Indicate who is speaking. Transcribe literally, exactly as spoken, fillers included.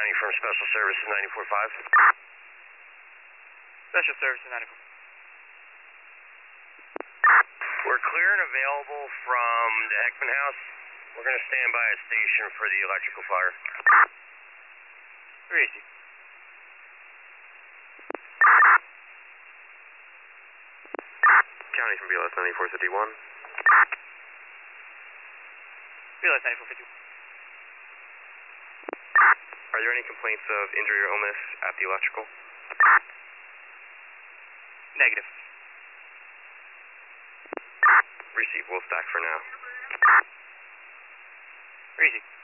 Speaker 1: County from Special Services ninety-four point five.
Speaker 2: Special Services ninety-four.
Speaker 1: We're clear and available from the Heckman House. We're going to stand by a station for the electrical fire.
Speaker 2: Where is he?
Speaker 3: County from B L S ninety-four fifty-one.
Speaker 2: B L S ninety-four fifty-one.
Speaker 3: Are there any complaints of injury or illness at the electrical?
Speaker 2: Negative.
Speaker 3: Receive, we'll stack for now.
Speaker 2: Where is he?